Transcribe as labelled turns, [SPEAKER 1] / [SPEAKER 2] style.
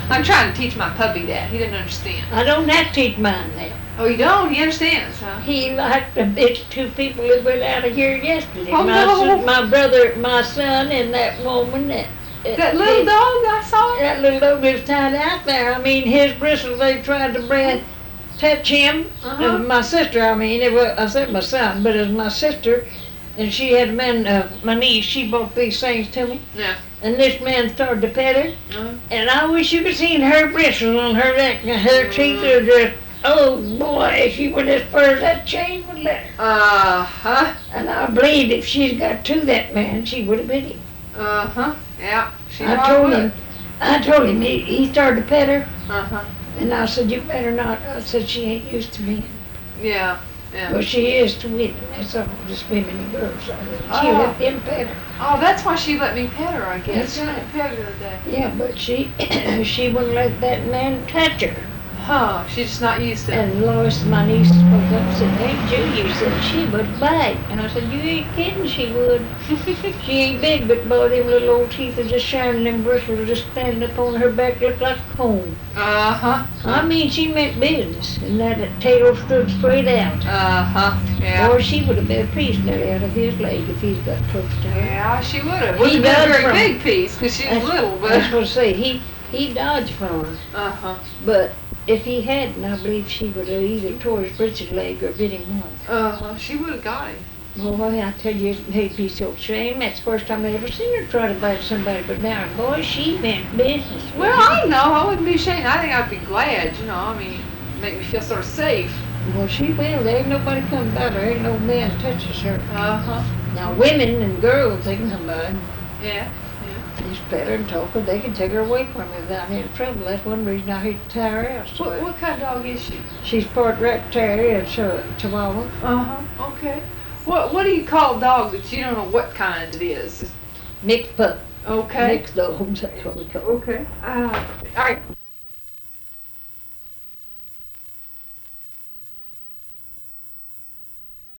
[SPEAKER 1] I'm trying to teach my puppy that. He doesn't understand.
[SPEAKER 2] I don't have to teach mine that.
[SPEAKER 1] Oh, you don't? He understands, huh?
[SPEAKER 2] He liked the two people that went out of here yesterday.
[SPEAKER 1] Oh, no.
[SPEAKER 2] My brother, my son, and that woman
[SPEAKER 1] That little dog I saw?
[SPEAKER 2] That little dog was tied out there. I mean, his bristles, they tried to touch him.
[SPEAKER 1] Uh-huh.
[SPEAKER 2] My sister, I said my son, but it was my sister, and she had my niece, she brought these things to me.
[SPEAKER 1] Yeah.
[SPEAKER 2] And this man started to pet her,
[SPEAKER 1] Uh-huh.
[SPEAKER 2] and I wish you could see her bristles on her neck. Her teeth are just, oh boy, if she were as far as that chain would let her.
[SPEAKER 1] Uh-huh.
[SPEAKER 2] And I believe if she'd got to that man, she would have been him.
[SPEAKER 1] Uh-huh. Yeah.
[SPEAKER 2] I told him, he started to pet her,
[SPEAKER 1] Uh-huh.
[SPEAKER 2] and I said, you better not. I said, she ain't used to me.
[SPEAKER 1] Yeah. Yeah.
[SPEAKER 2] Well, she is to women. That's all, just women and girls. She let them pet her.
[SPEAKER 1] Oh, that's why she let me pet her, I guess.
[SPEAKER 2] That's
[SPEAKER 1] She let me
[SPEAKER 2] right.
[SPEAKER 1] pet her the other day.
[SPEAKER 2] Yeah, but she wouldn't let that man touch her.
[SPEAKER 1] Huh. She's just not used to it.
[SPEAKER 2] And Lois, my niece, spoke up and said, hey, Julia said she would bite. And I said, you ain't kidding, she would. She ain't big, but boy, them little old teeth are just shining, them bristles are just standing up on her back, look like a comb.
[SPEAKER 1] Uh-huh.
[SPEAKER 2] I mean, she meant business, and that tail stood straight out.
[SPEAKER 1] Uh-huh. Yeah.
[SPEAKER 2] Or she would have been a piece nearly out of his leg if he'd got close to her.
[SPEAKER 1] Yeah, she would have.
[SPEAKER 2] He
[SPEAKER 1] Wouldn't have been a
[SPEAKER 2] does
[SPEAKER 1] very
[SPEAKER 2] from-
[SPEAKER 1] big piece, because she's little,
[SPEAKER 2] That's
[SPEAKER 1] but...
[SPEAKER 2] what I say. He dodged from her.
[SPEAKER 1] Uh-huh.
[SPEAKER 2] But if he hadn't, I believe she would have either tore his britches leg or bit him off.
[SPEAKER 1] Uh-huh. She would have got him.
[SPEAKER 2] Boy, I tell you, it'd be so ashamed. That's the first time I ever seen her try to bite somebody. But now, boy, she meant business.
[SPEAKER 1] Well, I know. I wouldn't be ashamed. I think I'd be glad, you know. I mean, make me feel sort of safe.
[SPEAKER 2] Well, she will. There ain't nobody come by her. Ain't no man touches her.
[SPEAKER 1] Uh-huh.
[SPEAKER 2] Now, women and girls, they can come by.
[SPEAKER 1] Yeah.
[SPEAKER 2] Just pet her and talk her. They can take her away from her without any trouble. That's one reason I hate to tie her out. So
[SPEAKER 1] What kind of dog is she?
[SPEAKER 2] she's part rat terrier and chihuahua.
[SPEAKER 1] Uh-huh. Okay. What do you call a dog that you don't know what kind it is?
[SPEAKER 2] Mixed pup.
[SPEAKER 1] Okay.
[SPEAKER 2] Mixed dogs, that's what we call it.
[SPEAKER 1] Okay. All right.